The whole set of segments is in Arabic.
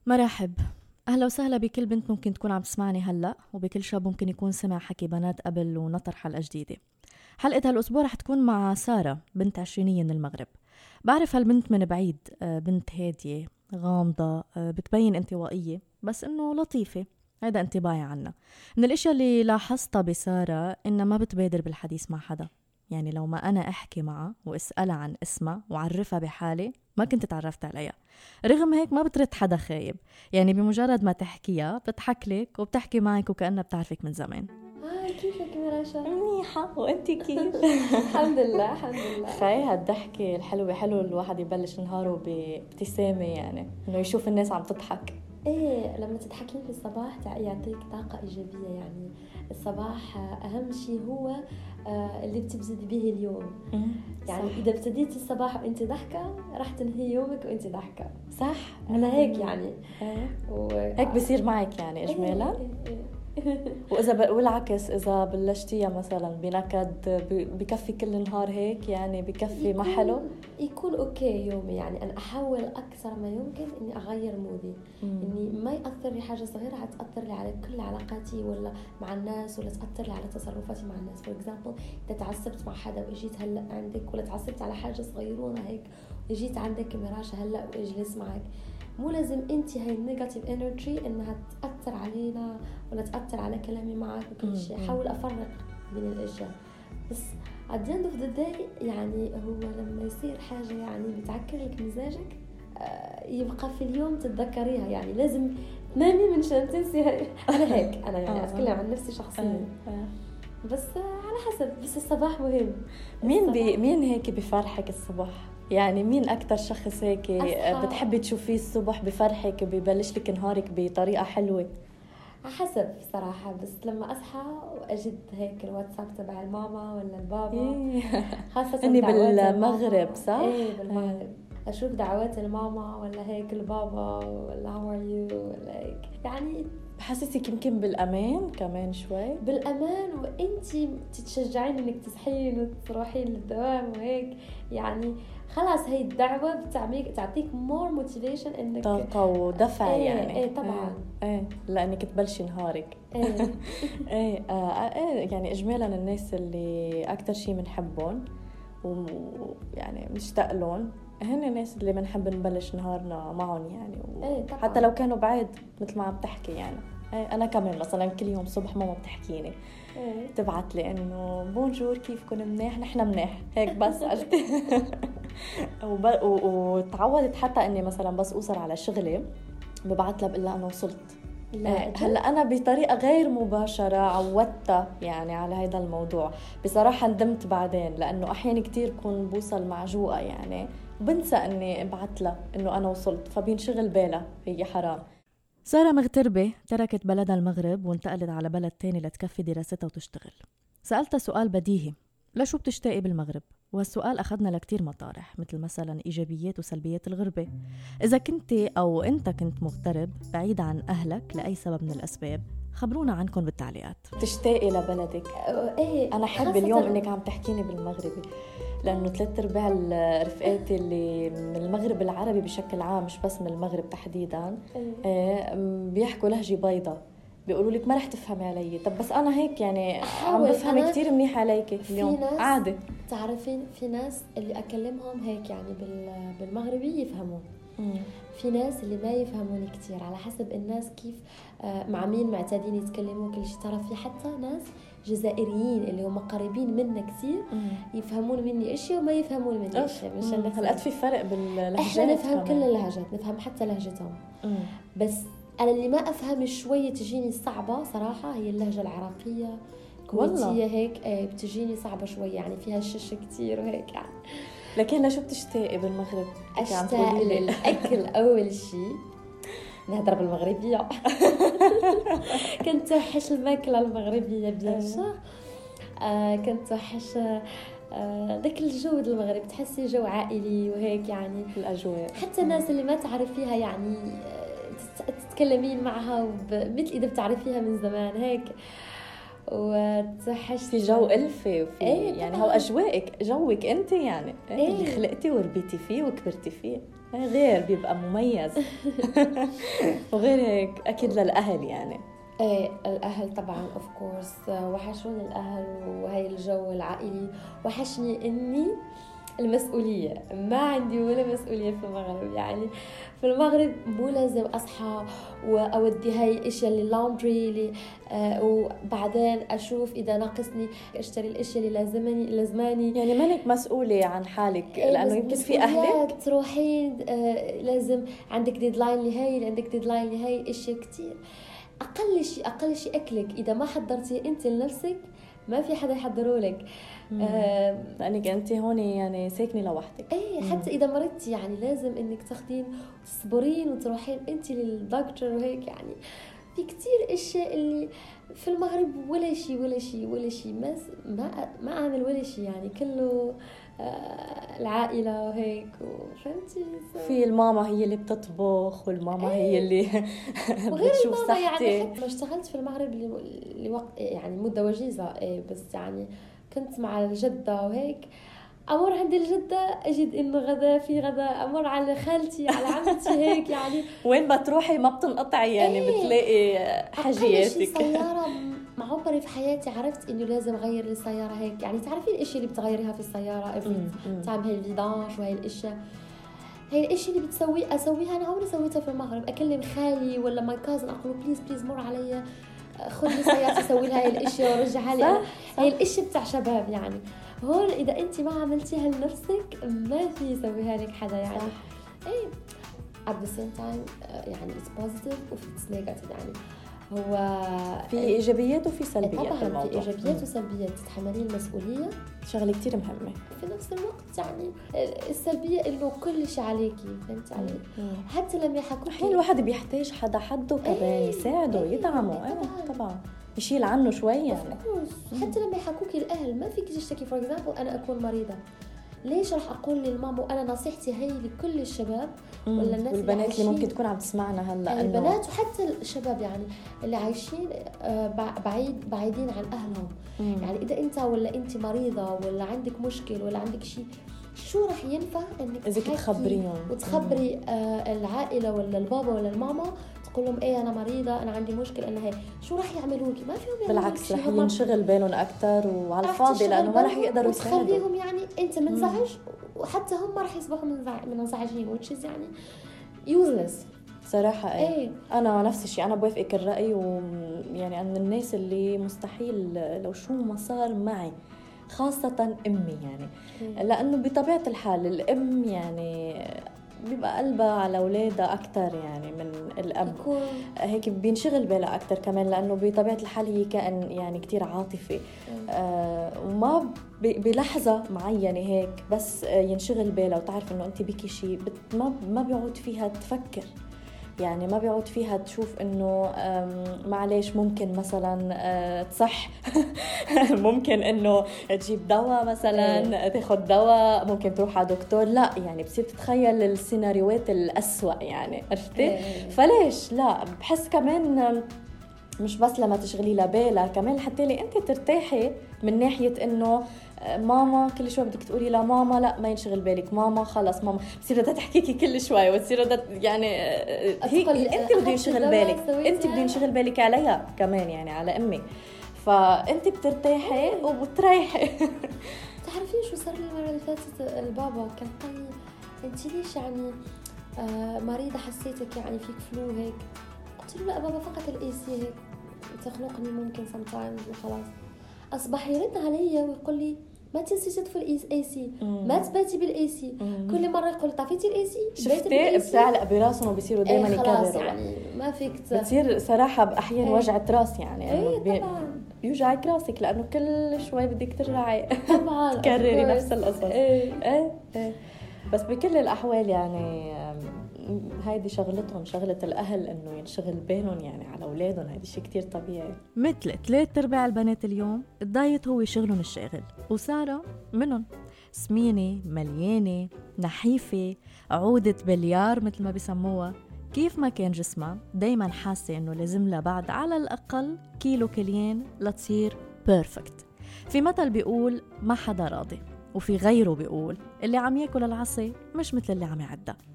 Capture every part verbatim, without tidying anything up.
مرحب، أهلا وسهلا بكل بنت ممكن تكون عم تسمعني هلأ، وبكل شاب ممكن يكون سمع حكي بنات قبل ونطر حلقة جديدة. حلقة هالأسبوع رح تكون مع سارة، بنت عشرينية من المغرب. بعرف هالبنت من بعيد، بنت هادية غامضة، بتبين انطوائية بس إنه لطيفة. هذا انطباعي عنها. من الاشياء اللي لاحظتها بسارة إنها ما بتبادر بالحديث مع حدا. يعني لو ما أنا أحكي معها وأسألها عن اسمها وعرفها بحالي ما كنت تعرفت عليها. رغم هيك ما بترد حدا خايب، يعني بمجرد ما تحكيها بتضحك لك وبتحكي معك وكأنها بتعرفك من زمان. هاي كيفك مراشا؟ منيحة، وانتي كيف؟ الحمد لله الحمد لله. خاي هالضحكة الحلوة، حلو الواحد يبلش نهاره بابتسامة، يعني انه يشوف الناس عم تضحك. ايه لما تضحكين في الصباح يعطيك طاقة إيجابية. يعني الصباح أهم شيء هو اللي بتبتدي به اليوم. يعني صح. إذا ابتديتي الصباح وانت ضحكة راح تنهي يومك وانت ضحكة. صح، أنا هيك يعني و... هيك بصير معك يعني إجمالا. إيه إيه إيه. وإذا ب... والعكس إذا بلشتيها مثلا بنكد بكفي كل النهار هيك، يعني بكفي ما حلو يكون أوكي يومي. يعني أنا أحاول أكثر ما يمكن إني أغير مودي، مم. إني ما يأثر لي حاجة صغيرة هتأثر لي على كل علاقاتي ولا مع الناس، ولا تأثر لي على تصرفاتي مع الناس. for example إذا تعصبت مع حدا وإجيت هلأ عندك، ولا تعصبت على حاجة صغيرونة هيك وإجيت عندك مراشة هلأ وإجلس معك، مو لازم انت هاي النيجاتيف انرجي انها تأثر علينا ولا تأثر على كلامي معك وكل شيء. حاول افرق بين الاشياء. بس at the end of the day يعني هو لما يصير حاجة يعني بتعكر لك مزاجك يبقى في اليوم تتذكريها. يعني لازم تنامي من شان تنسي. انا هيك انا يعني اتكلم عن نفسي شخصيا، بس على حسب. بس الصباح مهم. مين بي مين هيك بفرحك الصبح؟ يعني مين أكتر شخص هيك أصحى. بتحبي تشوفيه الصبح بفرحك ببلش لك نهارك بطريقة حلوة؟ حسب صراحة. بس لما أصحى وأجد هيك الواتساب تبع الماما ولا البابا، خاصة إني بالمغرب صح؟ إيه بالمغرب. أشوف دعوات الماما ولا هيك البابا ولا how are you ولا هيك، يعني بحسسك يمكن بالأمان كمان شوي. بالأمان وإنتي تتشجعين إنك تصحين وتروحين للدوام وهيك. يعني خلاص هاي الدعوة بتعميك تعطيك more motivation إنك طاقة ودفع. ايه يعني ايه طبعا ايه, ايه لأنك تبلشي نهارك. ايه ايه, آه ايه يعني إجمالا الناس اللي أكتر شيء منحبهم ويعني مشتاق لهم هن الناس اللي بنحب نبلش نهارنا معهم. يعني ايه حتى لو كانوا بعيد مثل ما عم تحكي. يعني ايه أنا كمان مثلا كل يوم صبح ماما بتحكيني ايه تبعت لي إنه بونجور كيفكم، منيح، نحن منيح هيك بس عرفتي. وتعودت حتى إني مثلا بس أوصل على شغلي ببعت لها بقول لها أنا وصلت. هلا أنا بطريقة غير مباشرة عودتها يعني على هذا الموضوع. بصراحة ندمت بعدين لأنه أحيانا كتير كون بوصل معجوقة يعني بنسى أني أبعت لها أنه أنا وصلت، فبينشغل بالها هي حرام. سارة مغتربة تركت بلدها المغرب وانتقلت على بلد تاني لتكفي دراستها وتشتغل. سألتها سؤال بديهي، لشو بتشتاقي بالمغرب؟ وهالسؤال أخذنا لكتير مطارح، مثل مثلا إيجابيات وسلبيات الغربة. إذا كنت أو أنت كنت مغترب بعيد عن أهلك لأي سبب من الأسباب، خبرونا عنكم بالتعليقات. تشتاقي لبلدك؟ إيه أنا حب اليوم إنك عم تحكيني بالمغربي، لأنه ثلاث أرباع رفقاتي اللي من المغرب العربي بشكل عام مش بس من المغرب تحديداً إيه بيحكوا لهجة بيضة. بيقولوا لك ما رح تفهمي علي. طب بس أنا هيك يعني عم بفهم كتير منيح عليك اليوم عادي. تعرفين في ناس اللي أكلمهم هيك يعني بالمغربي يفهمون، في ناس اللي ما يفهموني كتير على حسب الناس كيف مع مين معتادين يتكلموا كل شيء. ترى في حتى ناس جزائريين اللي هم قريبين منا كتير يفهمون مني اشياء وما يفهمون مني اشياء. مش هلقت في فرق باللهجات؟ احنا نفهم كمان كل اللهجات، نفهم حتى لهجتهم. مم. بس أنا اللي ما أفهم شوية تجيني صعبة صراحة هي اللهجة العراقية كويتية هيك. ايه بتجيني صعبة شوية، يعني فيها شش كتير وهيك يعني. لكن لشو بتشتاقي بالمغرب؟ أشتاق للأكل أول شيء. نهضر بالمغربية. كنت توحش الماكلة المغربية بيان. آه كنت توحش آه ذاك الجو المغرب، تحسي جو عائلي وهيك يعني الأجواء. حتى الناس اللي ما تعرفيها يعني تتكلمين معها مثل إذا بتعرفيها من زمان هيك. وتحس في جو ألفي وفي إيه يعني هو أجواءك جوك أنت يعني إيه اللي خلقتي وربيتي فيه وكبرتي فيه. غير بيبقى مميز. وغير هيك أكيد للأهل يعني. ايه الاهل طبعا اوف كورس وحشوني الاهل وهي الجو العائلي. وحشني اني المسؤوليه ما عندي ولا مسؤوليه في المغرب. يعني في المغرب مو لازم اصحى واودي هاي الاشياء اللي لاندري اللي آه وبعدين اشوف اذا ناقصني اشتري الاشياء اللي لازمني لازماني. يعني مانك مسؤوله عن حالك إيه لانه يمكن في اهلك تروحين آه لازم عندك ديدلاين لهي عندك ديدلاين لهي اشياء كتير. اقل شيء اقل شيء اكلك اذا ما حضرتي انت لنفسك ما في حدا يحضره لك. آه لانك انت هون يعني ساكنه لوحدك. ايه حتى اذا مرضتي يعني لازم انك تاخدين وتصبرين وتروحين انت للدكتور وهيك. يعني في كتير اشياء اللي في المغرب ولا شيء ولا شيء ولا شيء ما ما ما اعمل ولا شيء. يعني كله آه العائله وهيك فهمتي. في الماما هي اللي بتطبخ والماما ايه. هي اللي بتشوف صحتي. يعني حتى ما اشتغلت في المغرب لوقت يعني مده وجيزه. ايه بس يعني كنت مع الجده وهيك امر عند الجده اجد انه غدا في غدا امر على خالتي على عمتي هيك. يعني وين ما تروحي ما بتنقطعي يعني. ايه. بتلاقي حاجياتك. سياره مع عمري في حياتي عرفت انه لازم اغير السياره هيك. يعني تعرفين الاشياء اللي بتغيريها في السياره تعمل هاي الفيدانج وهي الاشياء هاي الاشياء اللي بتسوي اسويها انا عمري سويتها في المغرب. اكلم خالي ولا ماي كازن اقول بليز بليز مر علي خذ لي سيارتي سوي لها هاي الاشياء ورجعها لي. هاي الاشياء بتاع شباب. يعني هون اذا انت ما عملتيها لنفسك ما في يسويها لك حدا. يعني ايه at the same time يعني it's positive وفي it's negative. يعني هو في ايجابيات وفي سلبيات. طبعا الموضوع في ايجابيات وسلبيات. تتحملين المسؤوليه شغله كتير مهمه. في نفس الوقت يعني السلبيه انه كل شيء عليكي فهمت علي. حتى لما يحكوا احيانا الواحد بيحتاج حدا حده كمان ايه يساعده ايه يدعمه. ايه طبعا, طبعا. يشيل عنه شوي يعني. حتى لما يحكوكي الاهل ما فيك تشتكي. فور اكزامبل انا اكون مريضه ليش راح اقول للماما وانا نصيحتي هي لكل الشباب ولا الناس والبنات اللي ممكن تكون عم تسمعنا هلا. البنات وحتى الشباب يعني اللي عايشين بعيد بعيدين عن اهلهم. مم. يعني اذا انت ولا انت مريضه ولا عندك مشكل ولا عندك شيء شو راح ينفع انك اذا تخبريهم وتخبري آه العائله ولا البابا ولا الماما تقول لهم ايه انا مريضه انا عندي مشكله انا هيك. شو راح يعملوا لك؟ ما فيهم. بالعكس رح ينشغل بالهم اكثر وعلى الفاضي لانه ما رح يقدروا يساعدوا. تخليهم يعني انت منزعج وحتى هم راح يصبحوا منزعجين which is يعني useless صراحه. ايه, ايه. انا نفس الشيء انا بوافقك الراي. ويعني انا من الناس اللي مستحيل لو شو ما صار معي خاصه امي يعني. إيه. لانه بطبيعه الحال الام يعني بيبقى قلبها على أولادها أكتر يعني من الأب. هيك بينشغل بالها أكتر كمان لأنه بطبيعة الحال هي كائن يعني كتير عاطفي. آه وما بلحظة معينة هيك بس ينشغل بالها وتعرف إنه أنت بكي شيء ما ما بيعود فيها تفكر. يعني ما بيعود فيها تشوف إنه معليش ممكن مثلا تصح ممكن إنه تجيب دواء مثلا تاخد دواء ممكن تروح على دكتور. لا يعني بصير تتخيل السيناريوهات الأسوأ يعني عرفتي. فليش لا بحس كمان مش بس لما تشغلي لها بالها كمان حتى لي أنت ترتاحي من ناحية إنه ماما كل شوي بدك تقولي لا ماما لا ما ينشغل بالك ماما خلص ماما بصير بدها تحكيكي كل شوي وتصير بدها يعني هيك انت بده ينشغل بالك انت بده ينشغل بالك عليها كمان يعني على امي. فانت بترتاحي وبتريحي. تعرفين شو صار لي المره اللي فاتت؟ البابا كان قال لي انت ليش يعني آه مريضه حسيتك يعني فيك فلو هيك. قلت له لا بابا فقط الاي سي هيك تخنقني ممكن sometimes وخلاص. اصبح يرد علي ويقول لي ما تنسي تدفي الاي سي ما تباتي بالاي سي. كل مره يقول طفيتي الاي سي شفتي بتعلق براسهم وبيصيروا دائما ايه يكرروا. يعني ما فيك ت... بتصير صراحه باحيان ايه. وجعه راس يعني ايه بي... طبعا بيوجعك راسك لانه كل شوي بدك ترجعي طبعا تكرري نفس القصص. ايه. ايه ايه بس بكل الاحوال يعني هيدي شغلتهم شغلة الأهل إنه ينشغل بينهم يعني على أولادهم. هيدي شيء كتير طبيعي. مثل ثلاث أرباع البنات اليوم الدايت هو شغلهم الشاغل وسارة منهم. سمينة مليانة نحيفة عودة بليار مثل ما بيسموها. كيف ما كان جسمها دايما حاسة إنه لازم لها بعد على الأقل كيلو كليين لتصير بيرفكت. في مثل بيقول ما حدا راضي وفي غيره بيقول اللي عم ياكل العصي مش مثل اللي عم يعدها.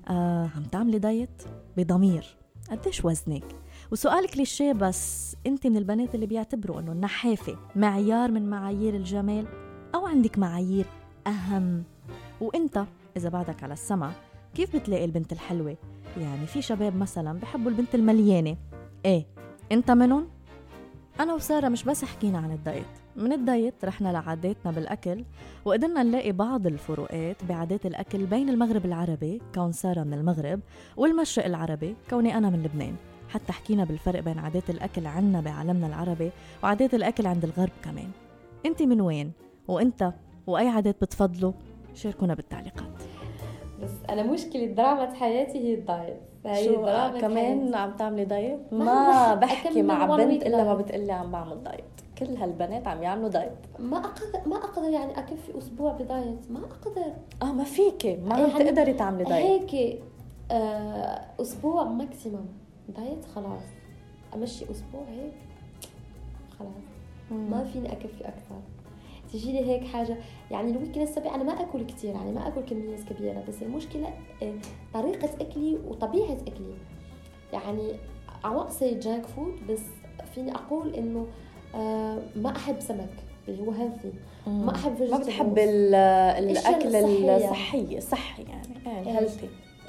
آه عم تعملي دايت بضمير، قديش وزنك؟ وسؤال كليشيه بس انت من البنات اللي بيعتبروا انه النحافة معيار من معايير الجمال، او عندك معايير اهم؟ وانت اذا بعدك على السمع كيف بتلاقي البنت الحلوة؟ يعني في شباب مثلا بحبوا البنت المليانة، ايه انت منهم؟ انا وسارة مش بس حكينا عن الدايت، من الدايت رحنا لعاداتنا بالأكل، وقدرنا نلاقي بعض الفروقات بعادات الأكل بين المغرب العربي كون سارة من المغرب والمشرق العربي كوني أنا من لبنان. حتى حكينا بالفرق بين عادات الأكل عنا بعالمنا العربي وعادات الأكل عند الغرب كمان. انت من وين؟ وانت وأي عادات بتفضلوا؟ شاركونا بالتعليقات. بس أنا مشكلة دراما حياتي هي الدايت. شو كمان عم تعملي دايت؟ ما بحكي مع بنت إلا ما بتقلي عم بعمل دايت. كل هالبنات عم يعملوا دايت. ما أقدر ما أقدر يعني أكفي أسبوع بدايت، ما أقدر. آه ما فيكي، ما عم يعني تقدري تعملي دايت. هيك آه أسبوع ماكسيمم دايت، خلاص أمشي أسبوع هيك خلاص. مم. ما فيني أكفي أكثر. تجي لي هيك حاجة يعني الويكند السبع أنا ما أكل كتير، يعني ما أكل كميات كبيرة، بس المشكلة طريقة أكلي وطبيعة أكلي. يعني عواقسي جانك فود، بس فيني أقول إنه آه ما أحب سمك اللي هو هيلثي، ما أحب ما بتحب الأكل الصحي صحي يعني هيلثي.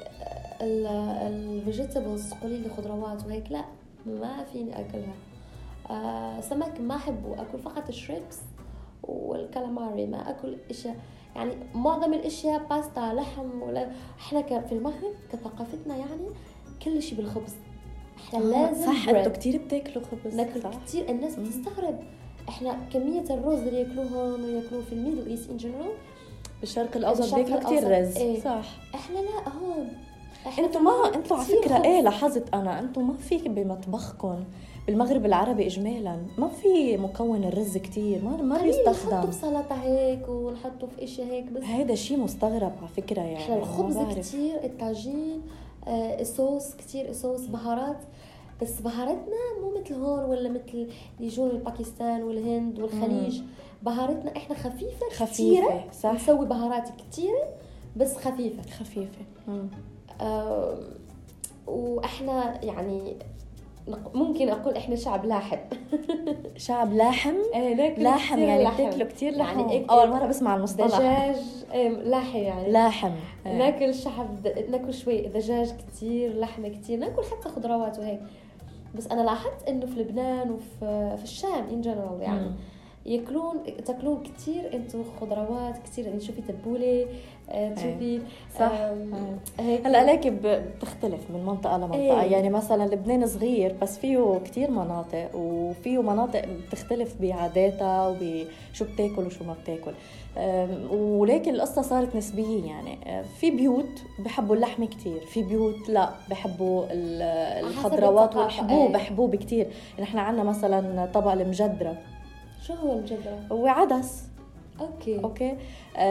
الفيجيتابلز قولي لي خضروات وهيك لا ما فيني أكلها. آه سمك ما أحبه، أكل فقط الشريبس والكالاماري، ما أكل إشياء يعني معظم الأشياء باستا لحم. ولا إحنا في المغرب كثقافتنا يعني كل شيء بالخبز. إحنا لازم صح أنتوا كتير بتاكلوا خبز، ناكل كتير. الناس بتستغرب إحنا كمية الرز اللي يأكلوهم ويأكلوه في الميدل إيست إن جنرال، بالشرق الأوسط بياكلوا كتير رز. إيه؟ صح. إحنا لا هون انتوا ما انتوا على فكره ايه لاحظت انا انتوا ما في بمطبخكم بالمغرب العربي اجمالا ما في مكون الرز كتير، ما ما بيستخدم. نحطه بسلطه هيك ونحطه في اشياء هيك، بس هذا شيء مستغرب على فكره. يعني احنا الخبز كتير، الطاجين، آه الصوص كتير، صوص بهارات، بس بهارتنا مو مثل هون ولا مثل يجون الباكستان والهند والخليج. مم. بهارتنا احنا خفيفه خفيفه صح. نسوي بهارات كتيره بس خفيفه خفيفه. مم. آه واحنا يعني ممكن اقول احنا شعب لاحم. شعب لاحم. ايه لاحم يعني بتاكلوا كتير لحم. يعني اول مره بسمع المصطلح. دجاج ايه لاحم يعني لاحم. ايه. ناكل شعب د... ناكل شوي دجاج كتير، لحمه كتير، ناكل حتى خضروات وهيك. بس انا لاحظت انه في لبنان وفي في الشام ان جنرال يعني مم. ياكلون تاكلون كتير انتم خضروات كتير. يعني شوفي تبوله آه، تشوفي صح. هلا ليك بتختلف من منطقه لمنطقه. ايه. يعني مثلا لبنان صغير بس فيه كتير مناطق، وفيه مناطق بتختلف بعاداتها وبشو بتاكل وشو ما بتاكل. ولكن القصه صارت نسبيه. يعني في بيوت بحبوا اللحمه كتير، في بيوت لا بحبوا الخضروات والحبوب. ايه. حبوب كتير. نحن عندنا مثلا طبق المجدره. شو هو المجدرة؟ هو عدس. اوكي اوكي آه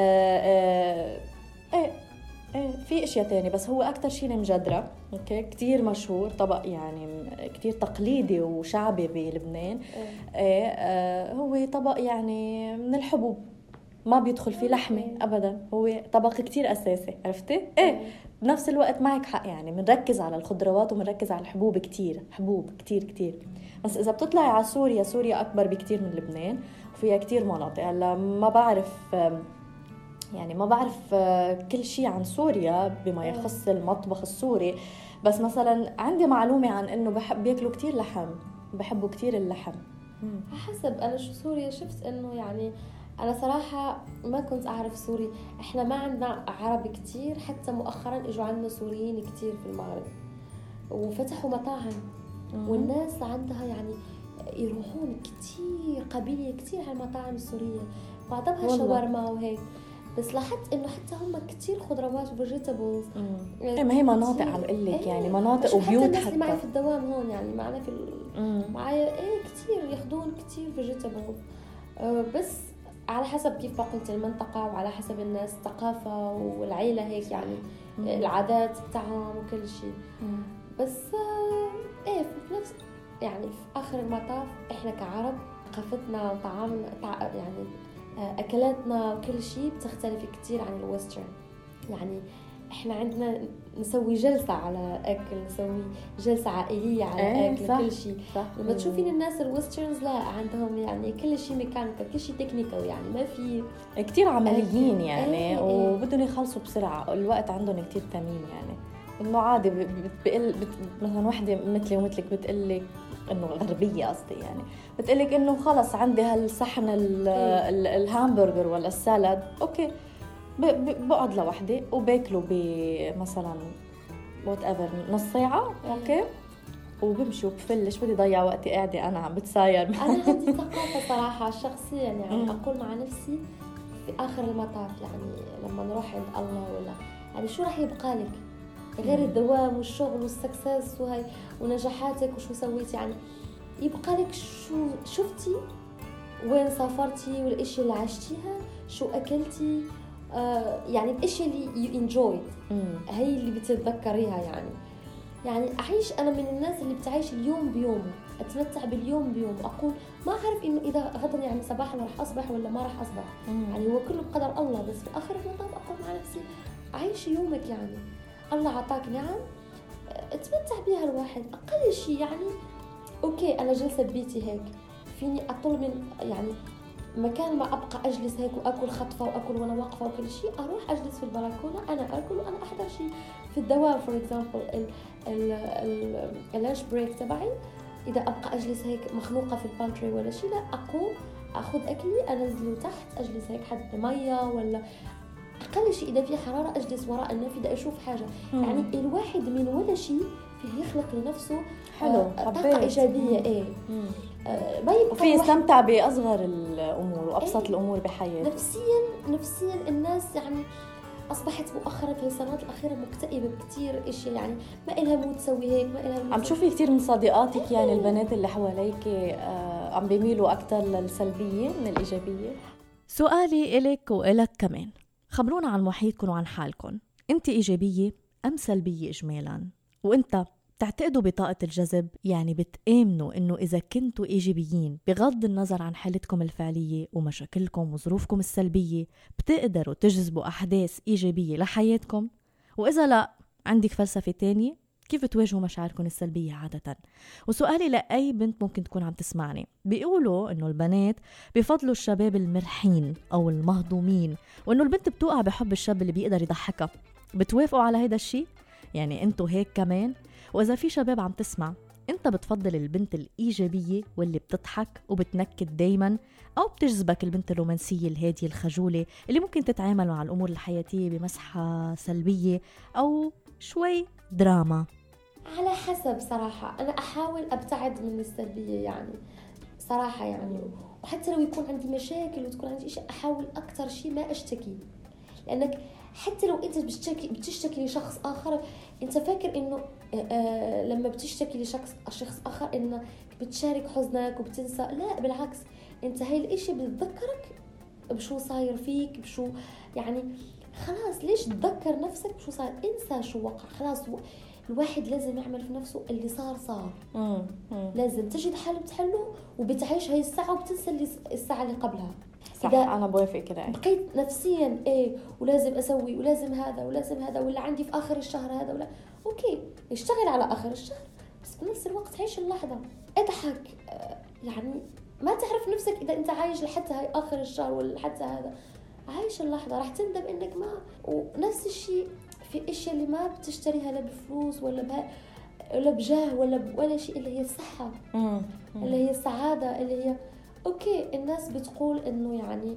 آه ايه ايه في اشياء تانية، بس هو اكتر شيء المجدرة. اوكي كتير مشهور طبق، يعني كتير تقليدي وشعبي بلبنان. ايه, ايه آه هو طبق يعني من الحبوب، ما بيدخل فيه لحمة ابدا، هو طبق كتير اساسي. عرفتي؟ ايه بنفس الوقت معك حق، يعني بنركز على الخضروات وبنركز على الحبوب كتير، حبوب كتير كتير. بس إذا بتطلعي على سوريا، سوريا أكبر بكتير من لبنان وفيها كتير مناطق. هلا ما بعرف يعني ما بعرف كل شيء عن سوريا بما يخص المطبخ السوري، بس مثلا عندي معلومة عن إنه بحب بياكلوا كتير لحم، بحبوا كتير اللحم. حسب أنا شو سوريا شفت إنه يعني أنا صراحة ما كنت أعرف سوري. إحنا ما عندنا عربي كتير، حتى مؤخرا إجوا عندنا سوريين كتير في المغرب وفتحوا مطاعم. مم. والناس عندها يعني يروحون كتير قبيلة كتير على المطاعم السورية، بعضها شاورما وهيك. بس لاحظت إنه حتى هم كتير خضروات وفيجيتابلز. إيه ما هي مناطق عم أقول لك. يعني مناطق وبيوت. حتى الناس معي في الدوام هون يعني معنا في معايا إيه كتير ياخدون كتير فيجيتابلز. أه بس على حسب كيف قلت المنطقة، وعلى حسب الناس الثقافة والعيلة هيك يعني. مم. العادات بتاعهم وكل شيء. بس آه ايه في نفس يعني في اخر المطاف احنا كعرب ثقافتنا وطعامنا يعني آه اكلاتنا وكل شيء بتختلف كتير عن الويسترن. يعني احنا عندنا نسوي جلسة على أكل، نسوي جلسة عائلية على ايه أكل، صح كل شيء. صح. لما تشوفين الناس الويسترنز لا عندهم يعني كل شيء ميكانيكال، كل شيء تكنيكال، يعني ما في كتير عمليين أكل. يعني ايه وبدهم يخلصوا بسرعة، الوقت عندهم كتير ثمين يعني. إنه عادي بتقل بت... مثلا وحدة مثلي ومثلك بتقلك إنه غربية قصدي يعني، بتقلك إنه خلص عندي هالصحن ال... ال... الهامبرجر ولا السالاد أوكي ب... ب... بقعد لوحدي وباكله بمثلا وات ايفر نص ساعة أوكي وبمشي وبفلش، بدي ضيع وقتي قاعدة أنا عم بتساير. أنا عندي ثقافة صراحة شخصيا يعني أقول مع نفسي في آخر المطاف يعني لما نروح عند الله ولا يعني شو راح يبقى لك غير الدوام والشغل والسكسس وهي ونجاحاتك وشو سويتي، يعني يبقى لك شو شفتي، وين سافرتي والاشياء اللي عشتيها، شو اكلتي، آه يعني الاشياء اللي you enjoyed هي اللي بتتذكريها. يعني يعني اعيش، انا من الناس اللي بتعيش اليوم بيومه، اتمتع باليوم بيوم، اقول ما اعرف انه اذا غدا يعني صباحا راح اصبح ولا ما راح اصبح، يعني هو كله بقدر الله، بس في اخر المطاف اقول مع نفسي عيش يومك، يعني الله عطاك نعم اتمتع بها الواحد اقل شيء. يعني اوكي انا جلسه ببيتي هيك فيني اطلب من يعني مكان ما ابقى اجلس هيك واكل خطفه واكل وانا واقفه وكل شيء، اروح اجلس في البلكونه انا اكل وانا احضر شيء في الدوام فور اكزامبل اللانش بريك تبعي، اذا ابقى اجلس هيك مخنوقه في البانتري ولا شيء لا اقوم اخذ اكلي انزله تحت اجلس هيك حد ميه ولا اقل شيء اذا في حراره اجلس وراء النافذه اشوف حاجه. مم. يعني الواحد من ولا شيء فيه يخلق لنفسه حلو طاقه ايجابيه. ايه آه ما يبقى وفي يستمتع باصغر الامور وابسط ايه؟ الامور بحياته نفسيا نفسيا الناس يعني اصبحت مؤخرا في السنوات الاخيره مكتئبه بكثير اشياء، يعني ما إلها مود تسوي هيك ما إلها مود. عم تشوفي كثير من صديقاتك يعني البنات اللي حواليك آه عم بيميلوا اكثر للسلبيه من الايجابيه؟ سؤالي إلك وإلك كمان، خبرونا عن محيطكم وعن حالكم، انت ايجابيه ام سلبيه اجمالا؟ وانت بتعتقدوا بطاقه الجذب؟ يعني بتآمنوا انه اذا كنتوا ايجابيين بغض النظر عن حالتكم الفعليه ومشاكلكم وظروفكم السلبيه بتقدروا تجذبوا احداث ايجابيه لحياتكم؟ واذا لا عندك فلسفه تانية كيف تواجهوا مشاعركم السلبية عادة؟ وسؤالي لأي بنت ممكن تكون عم تسمعني، بيقولوا إنه البنات بيفضلوا الشباب المرحين أو المهضومين، وإنه البنت بتوقع بحب الشاب اللي بيقدر يضحكها. بتوافقوا على هيدا الشيء؟ يعني أنتوا هيك كمان؟ وإذا في شباب عم تسمع، أنت بتفضل البنت الإيجابية واللي بتضحك وبتنكد دايما، أو بتجذبك البنت الرومانسية الهادية الخجولة اللي ممكن تتعامل مع الأمور الحياتية بمسحة سلبية أو شوي دراما؟ على حسب صراحة، أنا أحاول أبتعد من السلبية يعني صراحة يعني، وحتى لو يكون عندي مشاكل وتكون عندي إشي أحاول أكتر شيء ما أشتكي، لأنك حتى لو أنت بتشتكي بتشتكي لشخص آخر أنت فاكر إنه آه لما بتشتكي لشخص شخص آخر إنه بتشارك حزنك وبتنسى، لا بالعكس أنت هاي الإشي بتذكرك بشو صاير فيك بشو يعني خلاص ليش تذكر نفسك بشو صار، انسى شو وقع خلاص. الواحد لازم يعمل في نفسه اللي صار صار مم. مم. لازم تجد حل بتحله وبتعيش هاي الساعة وبتنسى الساعة اللي قبلها. صح إذا أنا بوافق كده بقيت نفسيا إيه ولازم أسوي ولازم هذا ولازم هذا ولا عندي في آخر الشهر هذا ولا أوكي اشتغل على آخر الشهر، بس بنفس الوقت عيش اللحظة اضحك. يعني ما تعرف نفسك إذا أنت عايش لحتى هاي آخر الشهر ولا لحتى هذا، عايش اللحظة راح تندم إنك ما. ونفس الشيء في اشياء اللي ما بتشتريها لا بفلوس ولا بها ولا بجاه ولا ولا شيء، اللي هي الصحة مم. اللي هي السعادة اللي هي اوكي الناس بتقول انه يعني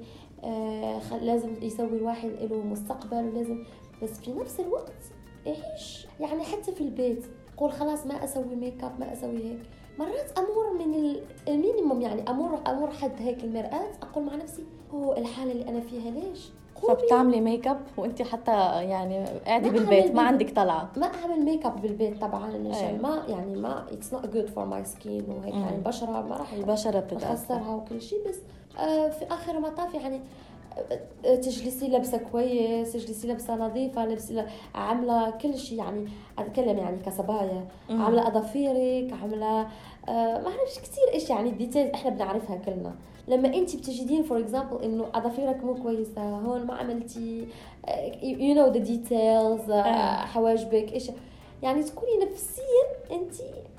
آه لازم يسوي الواحد له مستقبل ولازم، بس في نفس الوقت يعيش يعني حتى في البيت قول خلاص ما اسوي ميك اب ما اسوي هيك، مرات امور من المينيموم يعني امور امور حد هيك المرآة اقول مع نفسي هو الحالة اللي انا فيها ليش. فبتعملي ميك اب وانت حتى يعني قاعده بالبيت ما عندك طلعه؟ ما اعمل ميك اب بالبيت طبعا عشان ما يعني ما اتس نوت جود فور ماي سكين وهيك يعني البشره ما راح البشره بتتاثر وكل شيء، بس آه في اخر المطاف يعني تجلسي لابسه كويس، تجلسي لابسه نظيفه، لابسه عامله كل شيء، يعني اتكلم يعني كصبايا، عامله اظافيرك، عامله آه ما اعرفش كثير ايش يعني الديتيلز احنا بنعرفها كلنا. لما انت بتجدين فور اكزامبل انه اظافيرك مو كويسه، هون ما عملتي يو نو ذا ديتيلز، حواجبك ايش، يعني تكوني نفسيا انت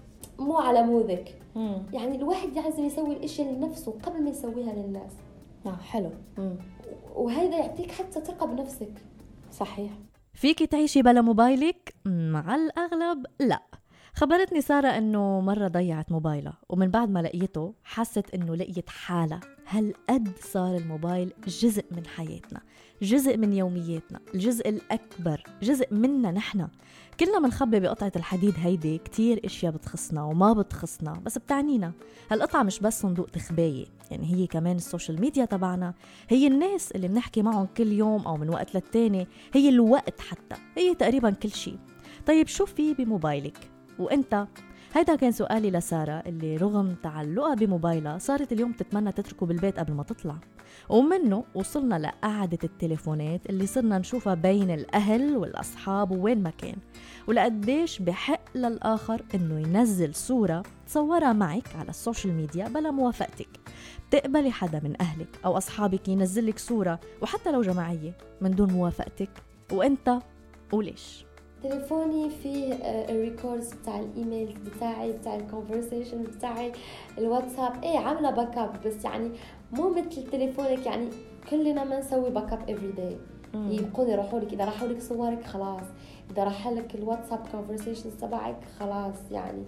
مو على مودك. مم. يعني الواحد لازم يسوي الاشياء لنفسه قبل ما يسويها للناس. اه حلو. مم. وهذا يعطيك حتى ثقة بنفسك. صحيح. فيكي تعيشي بلا موبايلك؟ مع الأغلب لا. خبرتني سارة إنه مرة ضيعت موبايلها، ومن بعد ما لقيته حست إنه لقيت حالة. هل قد صار الموبايل جزء من حياتنا، جزء من يومياتنا، الجزء الأكبر، جزء منا نحن. كلنا منخبي بقطعة الحديد هيدي كتير اشياء بتخصنا وما بتخصنا بس بتعنينا. هالقطعة مش بس صندوق تخباية، يعني هي كمان السوشيال ميديا تبعنا، هي الناس اللي بنحكي معهم كل يوم أو من وقت للتاني، هي الوقت حتى، هي تقريبا كل شيء. طيب شو في بموبايلك؟ وانت؟ هيدا كان سؤالي لسارة اللي رغم تعلقها بموبايلها صارت اليوم تتمنى تتركه بالبيت قبل ما تطلع. ومنه وصلنا لقعدة التليفونات اللي صرنا نشوفها بين الأهل والأصحاب ووين ما كان، ولقديش بحق للآخر إنه ينزل صورة تصورها معك على السوشيال ميديا بلا موافقتك. بتقبلي حدا من أهلك أو أصحابك ينزلك صورة وحتى لو جماعية من دون موافقتك؟ وإنت وليش؟ تليفوني فيه الريكوردز بتاع الايميل بتاعي، بتاع الكونفرسيشن بتاعي، الواتساب، ايه عامله باك اب، بس يعني مو مثل تليفونك. يعني كلنا ما نسوي باك اب افري داي. يبقون يروحوا لك، اذا راحوا لك صورك خلاص، اذا راح لك الواتساب كونفرسيشنز تبعك خلاص. يعني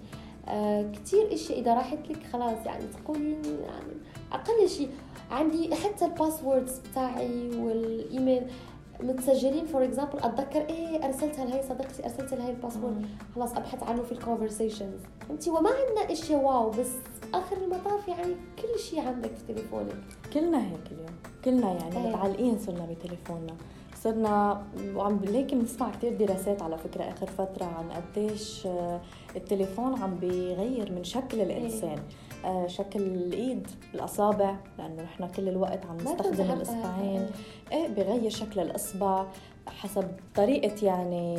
آه كتير اشياء اذا راحت لك خلاص، يعني تقولين يعني اقل شيء عندي حتى الباسوردز بتاعي والايميل متسجلين. فور اكزامبل اتذكر ايه ارسلتها لهي صديقتي، ارسلت لهي الباسورد، خلاص ابحث عنه في الكونفرسيشنز. فهمتي؟ وما عندنا اشياء واو، بس اخر المطاف يعني كل شيء عندك في تليفونك. كلنا هيك اليوم، كلنا يعني ايه. متعلقين صرنا بتليفوننا، صرنا وعم ليك بنسمع كتير دراسات على فكرة آخر فترة عن قديش التليفون عم بيغير من شكل الإنسان. ايه. شكل الإيد، الأصابع، لأنه نحن كل الوقت عم نستخدم الإصبعين. ايه بيغير شكل الإصبع حسب طريقة يعني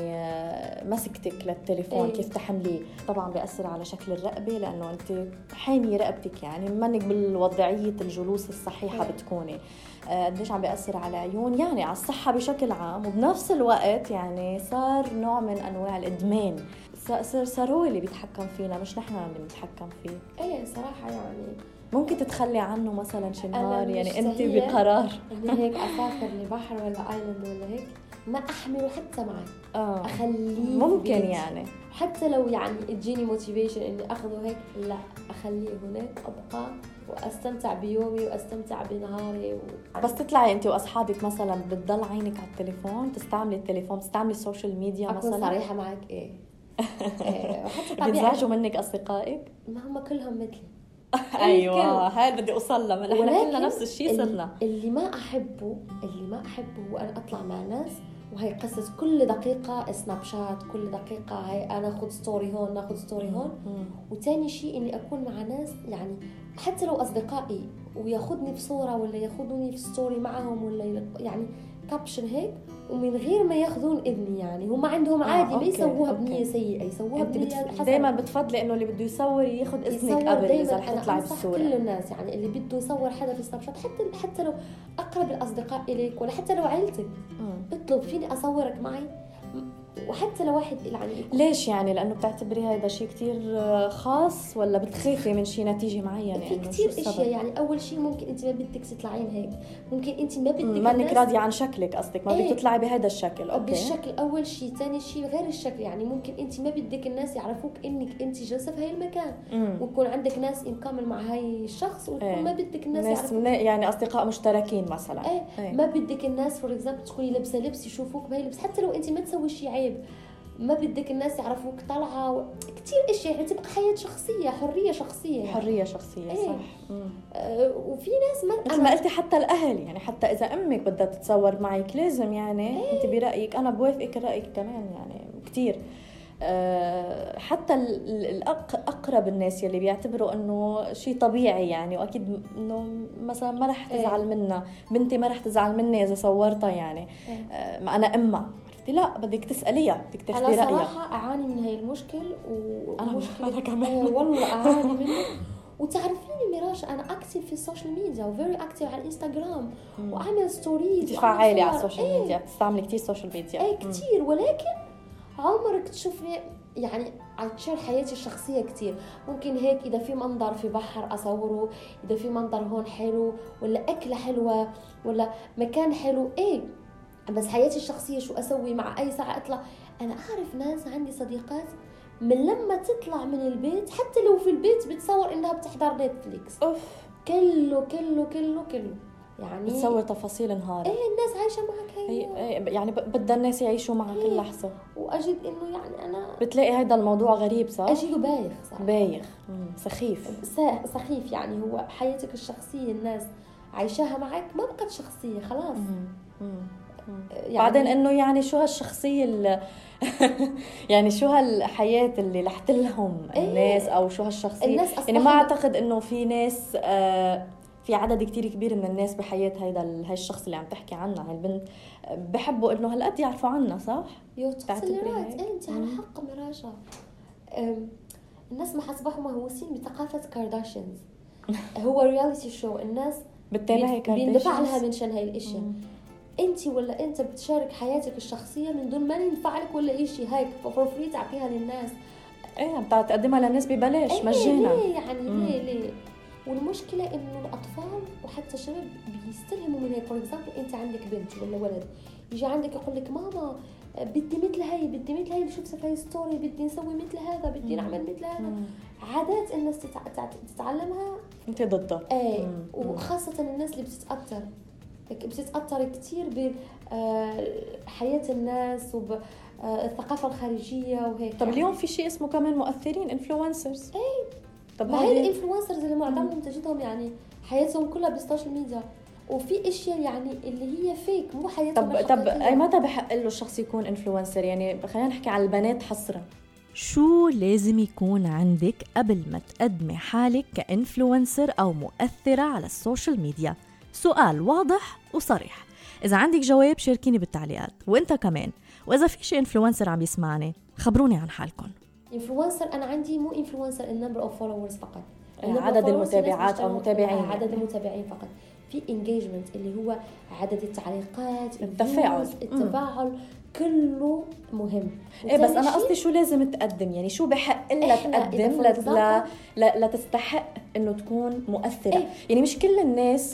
مسكتك للتليفون. ايه. كيف تحمليه. طبعا بيأثر على شكل الرقبة، لأنه أنت حامي رقبتك، يعني منك بالوضعية الجلوس الصحيحة. ايه. بتكوني قديش عم بيأثر على العيون، يعني على الصحة بشكل عام. وبنفس الوقت يعني صار نوع من أنواع الإدمان، صار صار هو اللي بيتحكم فينا مش نحن اللي بنتحكم فيه. ايه صراحة يعني ممكن تتخلي عنه مثلا شي نهار، يعني انت بقرار اللي هيك اسافر لبحر ولا ايلاند ولا هيك ما احمله حتى معي. اه اخليه ممكن يعني حتى لو يعني تجيني موتيفيشن اني اخذه هيك، لا اخليه هناك وابقى واستمتع بيومي واستمتع بنهاري و... بس تطلعي انت واصحابك مثلا بتضل عينك على التليفون، تستعملي التليفون، تستعملي السوشيال ميديا مثلا؟ اكون صريحه معك ايه, إيه. وحتى بيزعجوا منك اصدقائك؟ ما هم كلهم مثلي. ايوه هاي بدي اوصل لها، نحن كلنا نفس الشيء صرنا. اللي ما احبه اللي ما احبه هو انا اطلع مع ناس وهي قصة كل دقيقة سناب شات، كل دقيقة هاي أنا أخذ ستوري هون ناخذ ستوري هون. وتاني شيء إني أكون مع ناس يعني حتى لو أصدقائي وياخذني في صورة ولا ياخذوني في ستوري معهم ولا يعني كابشن هيك، ومن غير ما ياخذون إذني. يعني هم عندهم عادي. آه، ما يسووها بنية سيئة، يسووها بنية حسنة. دائما بتفضلي إنه اللي بده يصور ياخذ إذنك قبل إذا رح تطلعي بالصورة. كل الناس يعني اللي بده يصور حدا في سناب شات، حتى حتى لو أقرب الأصدقاء إليك ولا حتى لو عيلتك، اطلب فيني أصورك معي. وحتى لو واحد يعني ليش يعني؟ لأنه بتعتبري هذا شيء كتير خاص ولا بتخافي من شيء نتيجة معينة؟ في كتير اشياء. يعني اول شيء ممكن انت ما بدك تطلعين هيك، ممكن انت ما بدك ما انك راضيه عن شكلك، قصدك ما بدك ايه تطلعي بهذا الشكل. اوكي بالشكل اول شيء. ثاني شيء غير الشكل، يعني ممكن انت ما بدك الناس يعرفوك انك انت جالسه في هاي المكان، ويكون عندك ناس انكمل مع هاي الشخص، ويكون ايه ما بدك الناس يعرفوك، يعني اصدقاء مشتركين مثلا. ايه, ايه. ما بدك الناس فور اكزامبل تكوني لابسه لبس يشوفوك بهي لبس، حتى لو انت ما تسوي شيء عيب، ما بدك الناس يعرفوك طالعه و... كتير اشياء. يعني تبقى حياه شخصيه، حريه شخصيه يعني. حريه شخصيه. ايه. صح. آه وفي ناس ما مثل ما قلتي حتى الاهل، يعني حتى اذا امك بدها تتصور معك لازم يعني ايه. انت برايك انا بوافقك الراي كمان يعني كتير. أه حتى الأقرب الناس يلي بيعتبروا إنه شيء طبيعي يعني، وأكيد إنه مثلا ما رح تزعل منا بنتي، ما رح تزعل مني إذا صورتها يعني أه ما أنا أمها، عرفتي؟ لا بدك تسأليها، بدك تاخدي رأيها. أنا صراحة أعاني من هاي المشكل، ومشكلة أنا كمان والله أعاني منه. وتعرفيني ميراش أنا أكتف في السوشيال ميديا وفيري أكتف على الانستغرام وأعمل ستوريز فعالة على السوشيال ايه. ميديا بتستعملي كتير سوشيال ميديا ايه كتير، ولكن عمرك تشوفني يعني عشان حياتي الشخصية كتير. ممكن هيك إذا في منظر في بحر أصوره، إذا في منظر هون حلو، ولا أكلة حلوة، ولا مكان حلو، إيه. بس حياتي الشخصية شو أسوي مع أي ساعة أطلع. أنا أعرف ناس، عندي صديقات من لما تطلع من البيت حتى لو في البيت بتصور إنها بتحضر نتفليكس، أوف كله كله كله كله يعني بتصور تفاصيل نهار. ايه الناس عايشه معك هي ايه يعني بدها الناس يعيشوا معك كل لحظه. واجد انه يعني انا بتلاقي هذا الموضوع غريب صح؟ اجده بايخ صح، بايخ سخيف سخيف يعني. هو حياتك الشخصيه الناس عايشاها معك ما بقت شخصيه خلاص. يعني بعدين انه يعني شو هالشخصيه يعني شو هالحياه اللي لحت لهم الناس، او شو هالشخصيه الناس يعني. ما اعتقد انه في ناس آه في عدد كتير كبير من الناس بحياة هيدا هاي الشخص اللي عم تحكي عنه، هاي البنت، بحبوا انه هالقد يعرفوا عنها صح؟ يو تصليرات ايه انت على حق مراشة. الناس ما حصبحوا مهووسين بثقافة كارداشيانز. هو رياليتي شو، الناس بتتابعي كارداشيانز بيندفع لها منشان هاي الاشياء. انت ولا انت بتشارك حياتك الشخصية من دون ما ينفع لك ولا اشي، هيك فور فري تعطيها للناس. ايه بتاع تقدمها للناس ببلاش ايه مجانا. ليه يعني مم. ليه ليه والمشكلة إنه الأطفال وحتى الشباب بيستلهموا من هيك. فور إكزامبل أنت عندك بنت ولا ولد يجي عندك يقول لك ماما بدي مثل هاي، بدي مثل هاي اللي شفتها في هاي ستوري، بدي نسوي مثل هذا، بدي نعمل مثل هذا. عادات الناس تتعلمها أنت ضدها. إيه وخاصة الناس اللي بتتأثر بتتأثر كتير بحياة الناس وبالثقافة الخارجية وهيك. طب يعني اليوم في شيء اسمه كمان مؤثرين انفلونسرز. إيه طب ما هي الانفلونسرز اللي معظمهم تجدهم يعني حياتهم كلها بالسوشيال ميديا، وفي اشياء يعني اللي هي فيك مو حياتهم الحقيقية. طب طب اي متى بحق له الشخص يكون انفلونسر؟ يعني خلينا نحكي على البنات حصرا. شو لازم يكون عندك قبل ما تقدمي حالك كإنفلونسر أو مؤثرة على السوشيال ميديا؟ سؤال واضح وصريح. إذا عندك جواب شاركيني بالتعليقات، وإنت كمان. وإذا في شي إنفلونسر عم يسمعني خبروني عن حالكم. إنفلونسر أنا عندي مو إنفلونسر النمبر أوف فولورز فقط، عدد المتابعات أو المتابعين، عدد المتابعين فقط. في engagement اللي هو عدد التعليقات، التفاعل التفاعل كله مهم. ايه بس انا قصدي شو لازم تقدم، يعني شو بحق لها تقدم لا لا لا تستحق انه تكون مؤثره. إيه؟ يعني مش كل الناس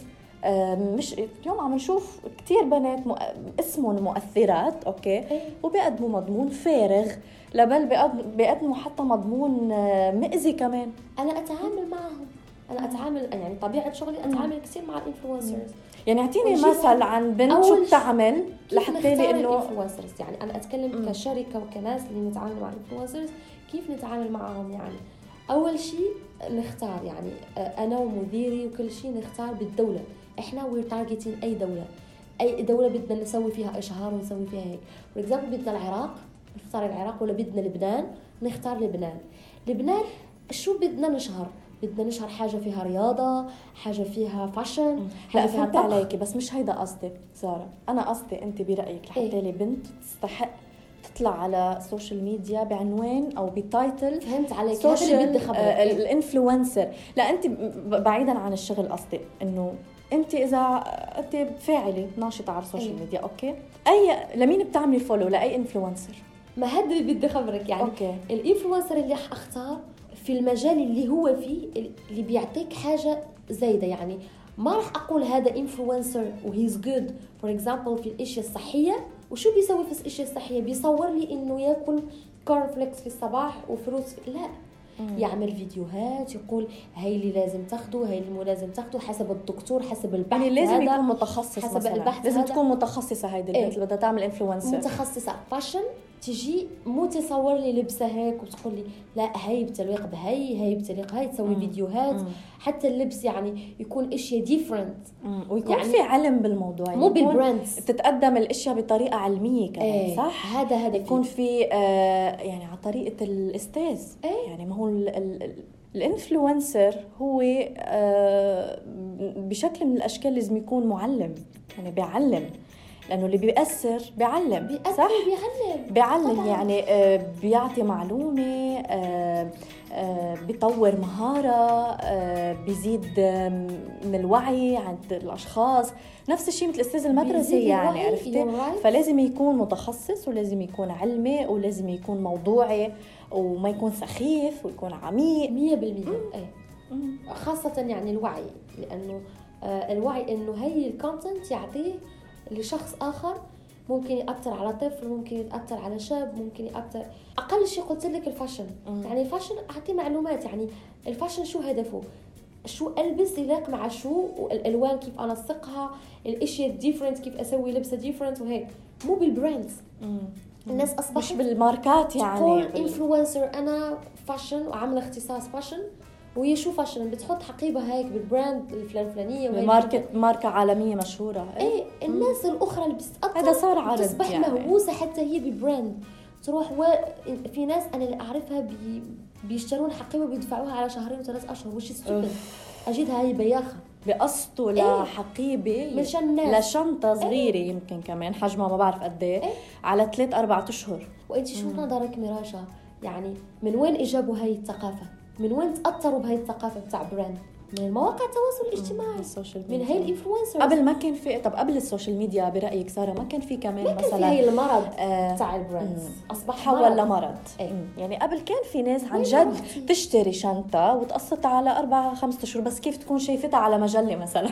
مش اليوم عم نشوف كتير بنات مؤ... اسمهم مؤثرات اوكي إيه؟ وبيقدموا مضمون فارغ، لبل بيقدموا حتى مضمون مؤذي كمان. انا اتعامل معهم، انا اتعامل يعني طبيعه شغلي اتعامل كثير مع الانفلونسرز. يعني اعطيني مثل عن بنت شو بتعمل لحتى لي انه الانفلونسرز. يعني انا اتكلم م. كشركه وكناس اللي نتعامل مع الانفلونسرز كيف نتعامل معهم. يعني اول شيء نختار، يعني انا ومديري وكل شيء نختار بالدوله. احنا وير تارجتين اي دوله، اي دوله بدنا نسوي فيها اشهار ونسوي فيها هيك. فور اكزامبل بدنا العراق نختار العراق، ولا بدنا لبنان نختار لبنان. لبنان شو بدنا نشهر؟ بدنا نشهر حاجه فيها رياضه، حاجه فيها فاشن، لا فهمت عليكي. بس مش هيدا قصدي ساره، انا قصدي انت برايك لحتى إيه؟ لي بنت تستحق تطلع على السوشيال ميديا بعنوان او بتايتل فهمت عليك هذا اللي بدي خبرك. آه الانفلونسر. لا انت بعيدا عن الشغل قصدي انه انت اذا انت فاعله ناشطه على السوشيال أيه. ميديا اوكي، اي لمين بتعملي فولو؟ لاي انفلونسر؟ ما هذا اللي بدي خبرك. يعني أوكي. الانفلونسر اللي اختار في المجال اللي هو فيه اللي بيعطيك حاجه زايده. يعني ما راح اقول هذا انفلونسر وهيز جود فور اكزامبل في الاشياء الصحيه. وشو بيسوي في الاشياء الصحيه؟ بيصور لي انه ياكل كورن فليكس في الصباح وفروتس في... لا مم. يعمل فيديوهات يقول هاي اللي لازم تاخده، هاي اللي مو لازم تاخده، حسب الدكتور، حسب البحث. يعني لازم هذا يكون متخصص حسب مثلاً. البحث لازم هذا. تكون متخصصه هيدي البنت اللي بدها تعمل انفلونسر، متخصصه فاشن تجي مو تصور لي لبسه هيك وتقول لي لا هاي بتليق بهاي هاي بتليق هاي، تسوي مم. فيديوهات مم. حتى اللبس يعني يكون اشياء ديفرنت ويكون يعني في علم بالموضوع، مو بالبراندز، بتتقدم الاشياء بطريقه علميه كمان. ايه صح، هذا هذا يكون في آه يعني على طريقه الاستاذ. ايه يعني ما هو ال ال الانفلونسر هو آه بشكل من الاشكال لازم يكون معلم، يعني بيعلم، لانه اللي بيأثر بيعلم. بيأثر صح، بيعلم بيعلم طبعاً. يعني آه بيعطي معلومه، آه آه بيطور مهاره، آه بيزيد آه من الوعي عند الاشخاص. نفس الشيء مثل الاستاذ المدرسي يعني، عرفتي؟ فلازم يكون متخصص، ولازم يكون علمي، ولازم يكون موضوعي، وما يكون سخيف، ويكون عميق مية بالمية. ايه خاصة يعني الوعي، لأنه آه الوعي إنه هي الكونتنت يعطيه لشخص آخر، ممكن يأثر على طفل، ممكن يأثر على شاب، ممكن يأثر. أقل شيء قلت لك الفاشن. مم. يعني الفاشن أعطي معلومات، يعني الفاشن شو هدفه، شو ألبس يلاق مع شو، والألوان كيف أنسقها، الأشياء ديفرنت كيف أسوي لبسة ديفرنت وهيك، مو بالبراندز. مم. الناس أصبحت مش بالماركات يعني تقول إنفلونسر أنا فاشن وعاملة اختصاص فاشن، وهي شو فاشن بتحط حقيبة هيك بالبراند الفلان فلانية ماركة ماركة عالمية مشهورة. ايه الناس مم. الأخرى اللي بتتأثر هذا صار عرض تصبح يعني مهووسة حتى هي بالبراند، تروح و... في ناس أنا اللي أعرفها بي... بيشترون حقيبة بيدفعوها على شهرين وثلاث أشهر، وش ستوبد أجدها هي بياخة بقصته إيه؟ لحقيبة مشان لشنطة صغيرة إيه؟ يمكن كمان حجمها ما بعرف قد ايه، على ثلاث أربعة أشهر. وأنت شو نظرك مراشا، يعني من وين إجابوا هاي الثقافة؟ من وين تأثروا بهاي الثقافة بتاع براند؟ من المواقع التواصل الاجتماعي، من هاي الانفلونسرز. قبل ما كان في، طب قبل السوشيال ميديا برأيك سارة ما كان في كمان ما مثلا كان في هاي المرض آه بتاع البراندز، أصبح حول لمرض. ايه؟ يعني قبل كان في ناس عن جد تشتري شنطة وتقسط على أربعة خمسة أشهر، بس كيف تكون شايفتها على مجلة مثلا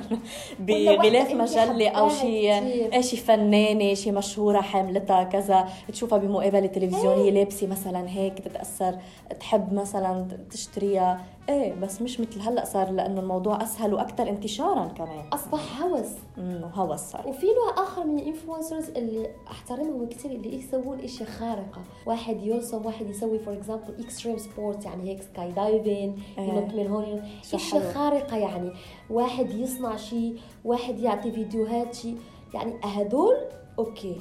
بغلاف مجلة أو شيء شيء فنانة شيء مشهورة حاملتها كذا، تشوفها بمقابلة تلفزيونية لابسة مثلا هيك تتأثر، تحب مثلا تشتريها. ايه بس مش مثل هلا صار، لانه الموضوع اسهل واكثر انتشارا كمان، اصبح هوس. امم هوس صار. وفي نوع اخر من الانفلونسرز اللي احترمهم كثير، اللي يسوون اشياء خارقه، واحد يرسم، واحد يسوي فور اكزامبل اكستريم سبورت، يعني هيك سكاي دايفين، ينط من هون، اشياء خارقه، يعني واحد يصنع شيء، واحد يعطي فيديوهات شيء، يعني هدول اوكي.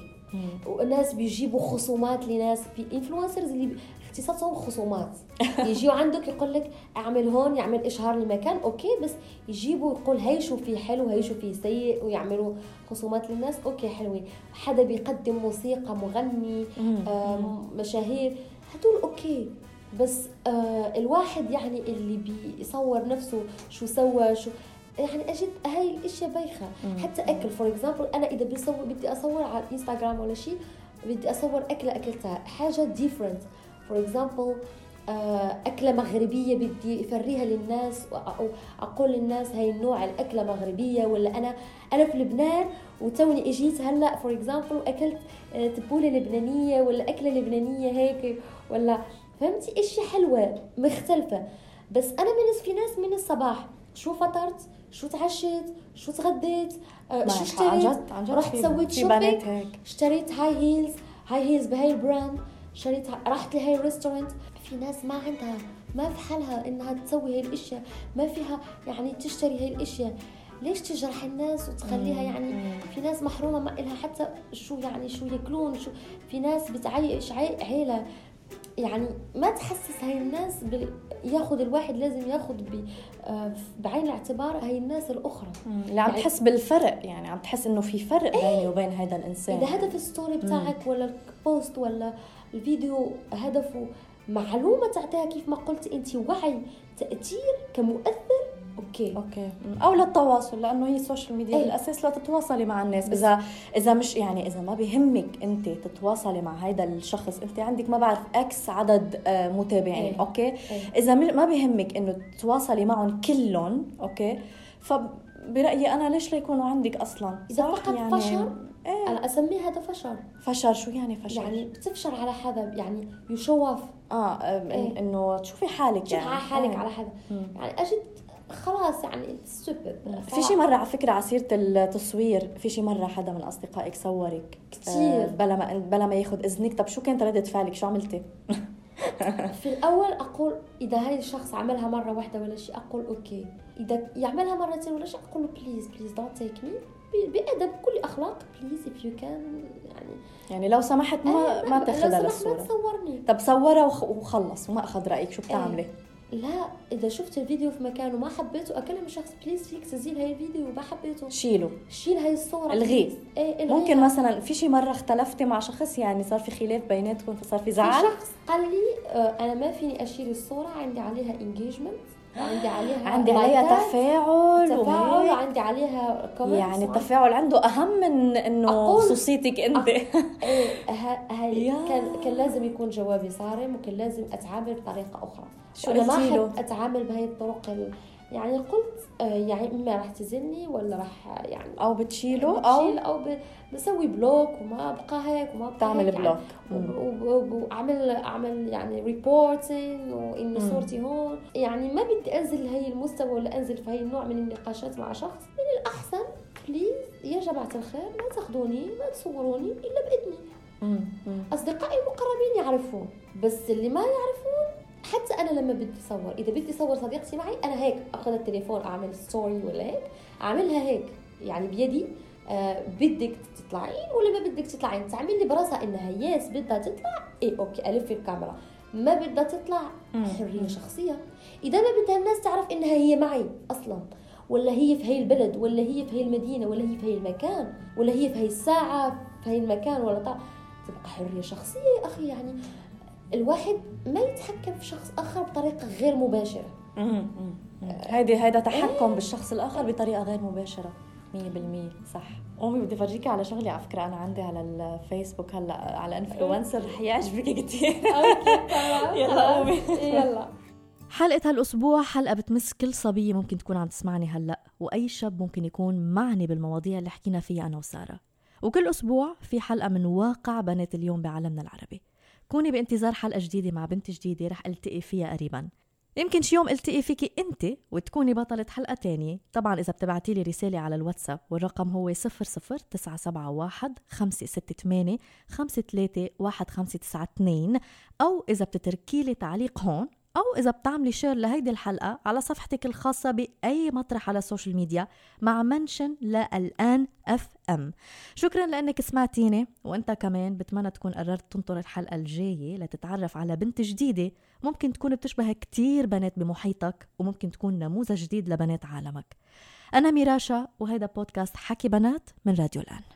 وناس بيجيبوا خصومات لناس، في انفلونسرز اللي اختصاصهم خصومات يجيوا عندك يقول لك اعمل هون، يعمل اشهار لمكان اوكي، بس يجيبوا يقول هي شو في حلو هي شو في سيء، ويعملوا خصومات للناس اوكي حلوين. حدا بيقدم موسيقى، مغني، مشاهير، هدول اوكي. بس آه الواحد يعني اللي بيصور نفسه شو سوى شو، يعني اجد هاي الاشياء بايخه. حتى اكل فور اكزامبل، انا اذا بصور بدي اصور على الانستغرام ولا شيء، بدي اصور اكله اكلتها حاجه ديفرنت، فور اكزامبل اكله مغربيه بدي افريها للناس، او اقول للناس هاي النوع الاكله مغربيه، ولا انا انا في لبنان وتوني اجيت هلا فور اكزامبل واكلت تبوله لبنانيه ولا اكله لبنانيه هيك، ولا فهمتي اشياء حلوه مختلفه. بس انا من في ناس من الصباح شو فطرت، شو تعشيت، شو تغديت، آه شو اشتريت، عن جد عن جد رحت سويت شوبينج، اشتريت هاي هيلز هاي هيلز بهاي البراند، اشتريت رحت لهاي الريستورانت. في ناس ما عندها، ما في حالها انها تسوي هاي الاشياء، ما فيها يعني تشتري هاي الاشياء. ليش تجرح الناس وتخليها؟ يعني في ناس محرومه ما إلها حتى شو يعني شو ياكلون، شو في ناس بتعيش عيله، يعني ما تحسس هاي الناس بال... ياخذ الواحد لازم ياخذ ب... بعين الاعتبار هاي الناس الاخرى اللي عم يعني تحس بالفرق، يعني عم تحس انه في فرق ايه؟ بيني وبين هذا الانسان. اذا هدف الستوري بتاعك مم. ولا البوست ولا الفيديو هدفه معلومه تعطيها كيف ما قلت انت، وعي تاثير كمؤثر، اوكي اوكي او للتواصل، لانه هي السوشيال ميديا ايه؟ الاساس لتتواصلي مع الناس. اذا اذا مش يعني اذا ما بيهمك انت تتواصلي مع هذا الشخص، انت عندك ما بعرف اكس عدد متابعين ايه؟ اوكي ايه؟ اذا ما بيهمك انه تتواصلي معهم كلهم، اوكي، فبرايي انا ليش لا يكونوا عندك اصلا؟ اذا فقط يعني فشر ايه؟ انا اسميه هذا فشر. فشر شو يعني فشر؟ يعني بتفشر على حدا، يعني يشوف اه ايه؟ انه تشوفي حالك، يعني حالك ايه؟ على حدا. يعني اجد خلاص يعني ستوبد. في شي مرة على فكرة عسيرة التصوير، في شي مرة حدا من أصدقائك صورك كتير بلا ما بلا ما ياخد إذنك، طب شو كانت ردة فعلك؟ شو عملتي؟ في الأول أقول إذا هاي الشخص عملها مرة واحدة ولا شيء أقول أوكي، إذا يعملها مرتين ولا شيء أقول له بليز بليز don't take me بأدب بكل أخلاق بليز if you can يعني يعني لو سمحت ما آه ما تاخذها لو للصورة. ما تصورني. طب صورها وخلص وما أخذ رأيك، شو بتعملي؟ آه. لا إذا شفت الفيديو في مكان وما حبيته أكلم الشخص بليز فيك تنزيل هاي الفيديو وما حبيته شيله، شيل هاي الصورة الغيه. إيه ممكن مثلا في شي مرة اختلفتي مع شخص يعني صار في خلاف بيناتكم فصار في زعل؟ في شخص قال لي آه أنا ما فيني أشيل الصورة عندي عليها engagement عندي عليها عندي عليها تفاعل تفاعل وعندي عليها كومنتس، يعني التفاعل عنده أهم من إنه خصوصيتك أنت. إيه هاي كان كان لازم يكون جوابي صارم وكان لازم أتعامل بطريقة أخرى. شو أنا ما قلتيله؟ أحب أتعامل بهاي الطرق ال... يعني قلت آه يعني إما راح تزني ولا راح يعني أو بتشيله أو أو ب... بسوي بلوك وما أبقى هيك وما أبقى تعمل هيك بلوك يعني وأعمل أعمل يعني ريبورتين وإن صورتي هون. يعني ما بدي أنزل هاي المستوى ولا أنزل في هاي النوع من النقاشات مع شخص. من الأحسن بليز يا جماعة الخير ما تاخذوني ما تصوروني إلا بإذني. أصدقائي المقربين يعرفون، بس اللي ما يعرفون حتى أنا لما بدي صور إذا بدي صور صديقتي معي أنا هيك أخذ التليفون أعمل ستوري ولا هيك أعملها هيك يعني بيدي. آه بدك تطلعين ولا ما بدك تطلعين تعمل لي براسها إنها ياس بدها تطلع إيه أوكي ألف في الكاميرا، ما بدها تطلع حرية شخصية. إذا ما بدها الناس تعرف إنها هي معي أصلا ولا هي في هاي البلد ولا هي في هاي المدينة ولا هي في هاي المكان ولا هي في هاي الساعة في هاي المكان ولا طبعا تبقى حرية شخصية يا أخي. يعني الواحد ما يتحكم في شخص آخر بطريقة غير مباشرة. هيدي هيدا تحكم ايه؟ بالشخص الآخر بطريقة غير مباشرة مية بالمية صح. أمي بدي فرجيكي على شغلي على فكرة أنا عندي على الفيسبوك هلأ على إنفلونسر رح يعجبك كتير. يلا أمي يلا. حلقة هالأسبوع حلقة بتمس كل صبية ممكن تكون عم تسمعني هلأ وأي شاب ممكن يكون معني بالمواضيع اللي حكينا فيها أنا وسارة. وكل أسبوع في حلقة من واقع بنات اليوم بعالمنا العربي. كوني بانتظار حلقة جديدة مع بنت جديدة رح التقي فيها قريبا. يمكن شي يوم التقي فيكي انت وتكوني بطلة حلقة تانية. طبعا اذا بتبعتي لي رسالة على الواتساب والرقم هو صفر صفر تسعة سبعة واحد خمسة ستة ثمانية خمسة ثلاثة واحد خمسة تسعة اثنين، او اذا بتتركي لي تعليق هون، أو إذا بتعملي شير لهيدي الحلقة على صفحتك الخاصة بأي مطرح على السوشيال ميديا مع منشن للآن أف أم. شكرا لأنك سمعتيني، وأنت كمان بتمنى تكون قررت تنطر الحلقة الجاية لتتعرف على بنت جديدة ممكن تكون بتشبه كتير بنات بمحيطك وممكن تكون نموذج جديد لبنات عالمك. أنا ميراشا وهيدا بودكاست حكي بنات من راديو الآن.